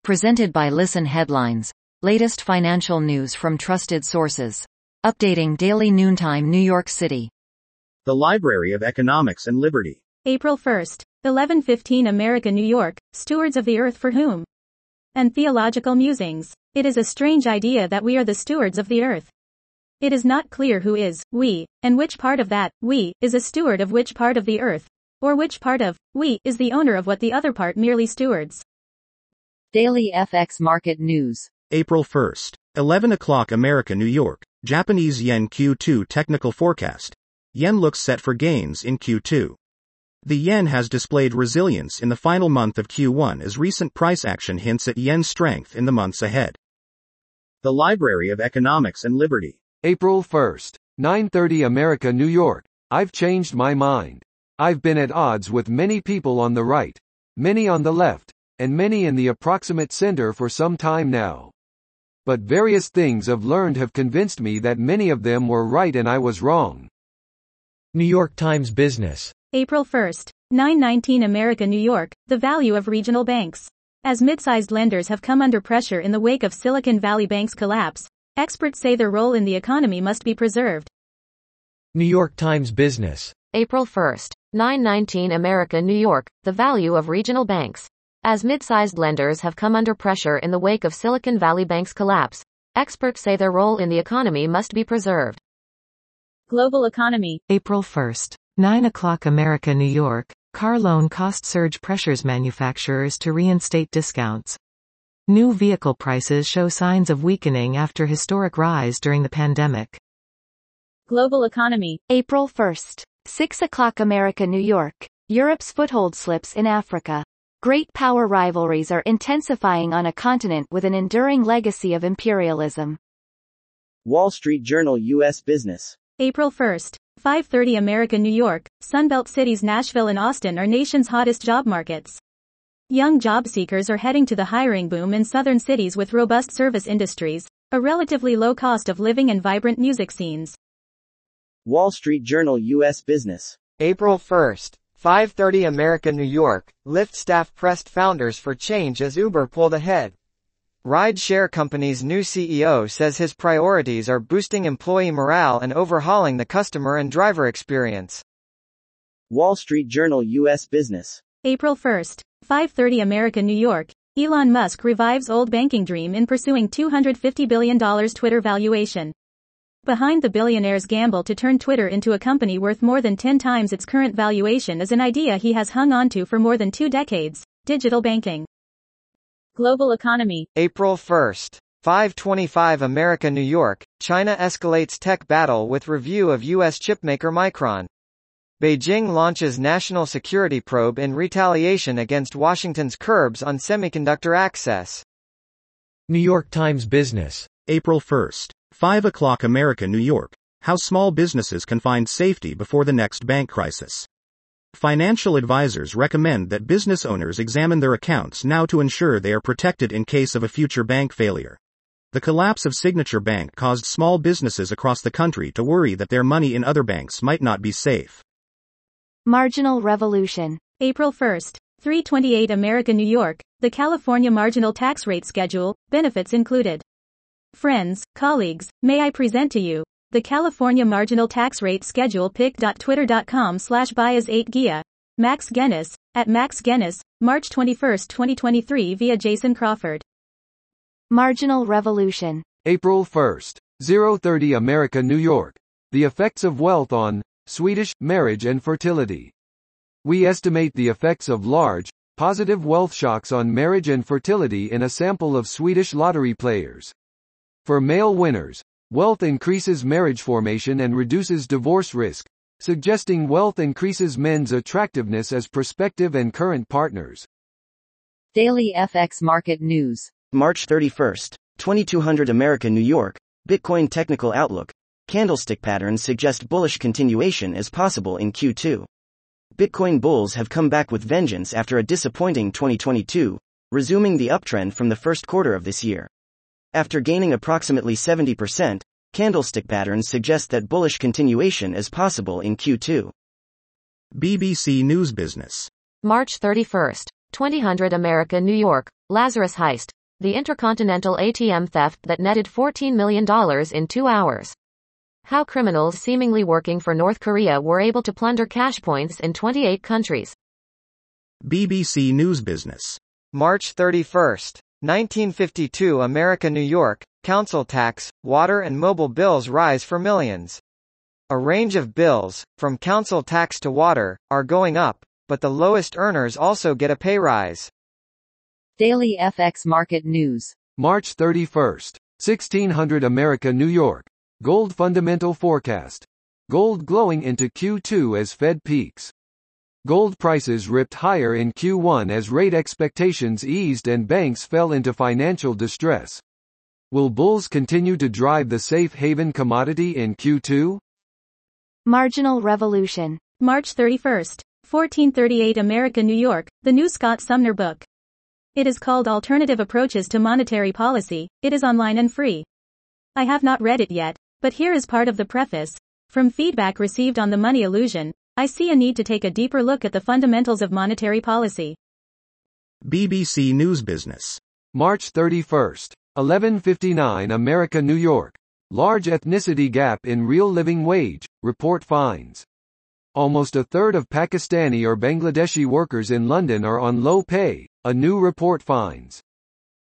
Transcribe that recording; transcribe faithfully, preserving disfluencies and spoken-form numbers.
Presented by Listen Headlines. Latest financial news from trusted sources. Updating daily noontime New York City. The Library of Economics and Liberty. April first, eleven fifteen America, New York, stewards of the earth for whom? And theological musings. It is a strange idea that we are the stewards of the earth. It is not clear who is, we, and which part of that, we, is a steward of which part of the earth, or which part of, we, is the owner of what the other part merely stewards. Daily F X Market News. April first, eleven o'clock America, New York, Japanese yen Q two technical forecast. Yen looks set for gains in Q two. The yen has displayed resilience in the final month of Q one as recent price action hints at yen strength in the months ahead. The Library of Economics and Liberty. April first, nine thirty America, New York. I've changed my mind. I've been at odds with many people on the right, many on the left, and many in the approximate center for some time now. But various things I've learned have convinced me that many of them were right and I was wrong. New York Times Business. April first, nine nineteen America, New York, the value of regional banks. As mid-sized lenders have come under pressure in the wake of Silicon Valley Bank's collapse, experts say their role in the economy must be preserved. New York Times Business. April first, nine nineteen America, New York, the value of regional banks. As mid-sized lenders have come under pressure in the wake of Silicon Valley Bank's collapse, experts say their role in the economy must be preserved. Global economy. April first, nine o'clock America, New York, car loan cost surge pressures manufacturers to reinstate discounts. New vehicle prices show signs of weakening after historic rise during the pandemic. Global economy. April first, six o'clock America, New York, Europe's foothold slips in Africa. Great power rivalries are intensifying on a continent with an enduring legacy of imperialism. Wall Street Journal U S Business. April first, five thirty America, New York, Sunbelt cities Nashville and Austin are nation's hottest job markets. Young job seekers are heading to the hiring boom in southern cities with robust service industries, a relatively low cost of living and vibrant music scenes. Wall Street Journal U S Business. April first, five thirty America, New York, Lyft staff pressed founders for change as Uber pulled ahead. Ride-share company's new C E O says his priorities are boosting employee morale and overhauling the customer and driver experience. Wall Street Journal U S Business. April first, five thirty America, New York, Elon Musk revives old banking dream in pursuing two hundred fifty billion dollars Twitter valuation. Behind the billionaire's gamble to turn Twitter into a company worth more than ten times its current valuation is an idea he has hung onto for more than two decades: digital banking. Global economy. April first, five twenty-five America, New York, China escalates tech battle with review of U S chipmaker Micron. Beijing launches national security probe in retaliation against Washington's curbs on semiconductor access. New York Times Business. April first, five o'clock America, New York, how small businesses can find safety before the next bank crisis. Financial advisors recommend that business owners examine their accounts now to ensure they are protected in case of a future bank failure. The collapse of Signature Bank caused small businesses across the country to worry that their money in other banks might not be safe. Marginal revolution. April first, three twenty-eight America, New York, the California marginal tax rate schedule, benefits included. Friends, colleagues, may I present to you the California marginal tax rate schedule pic.twitter.com slash bias 8 gia. Max Guinness, at Max Guinness, March twenty-first, twenty twenty-three via Jason Crawford. Marginal revolution. April first, zero thirty America, New York, the effects of wealth on Swedish marriage and fertility. We estimate the effects of large, positive wealth shocks on marriage and fertility in a sample of Swedish lottery players. For male winners, wealth increases marriage formation and reduces divorce risk, suggesting wealth increases men's attractiveness as prospective and current partners. Daily F X Market News. March thirty-first, twenty-two hundred America, New York, Bitcoin technical outlook. Candlestick patterns suggest bullish continuation is possible in Q two. Bitcoin bulls have come back with vengeance after a disappointing twenty twenty-two, resuming the uptrend from the first quarter of this year. After gaining approximately seventy percent, candlestick patterns suggest that bullish continuation is possible in Q two. B B C News Business. March thirty-first, twenty hundred America, New York, Lazarus heist. The intercontinental A T M theft that netted fourteen million dollars in two hours. How criminals seemingly working for North Korea were able to plunder cash points in twenty-eight countries. B B C News Business. March thirty-first, nineteen fifty-two America New York, council tax, water and mobile bills rise for millions. A range of bills, from council tax to water, are going up, but the lowest earners also get a pay rise. Daily F X Market News. March thirty-first, sixteen hundred America New York. Gold fundamental forecast. Gold glowing into Q two as Fed peaks. Gold prices ripped higher in Q one as rate expectations eased and banks fell into financial distress. Will bulls continue to drive the safe haven commodity in Q two? Marginal revolution. March thirty-first, fourteen thirty-eight America New York, the new Scott Sumner book. It is called Alternative Approaches to Monetary Policy. It is online and free. I have not read it yet, but here is part of the preface. From feedback received on the money illusion, I see a need to take a deeper look at the fundamentals of monetary policy. B B C News Business. March thirty-first, eleven fifty-nine America New York. Large ethnicity gap in real living wage, report finds. Almost a third of Pakistani or Bangladeshi workers in London are on low pay, a new report finds.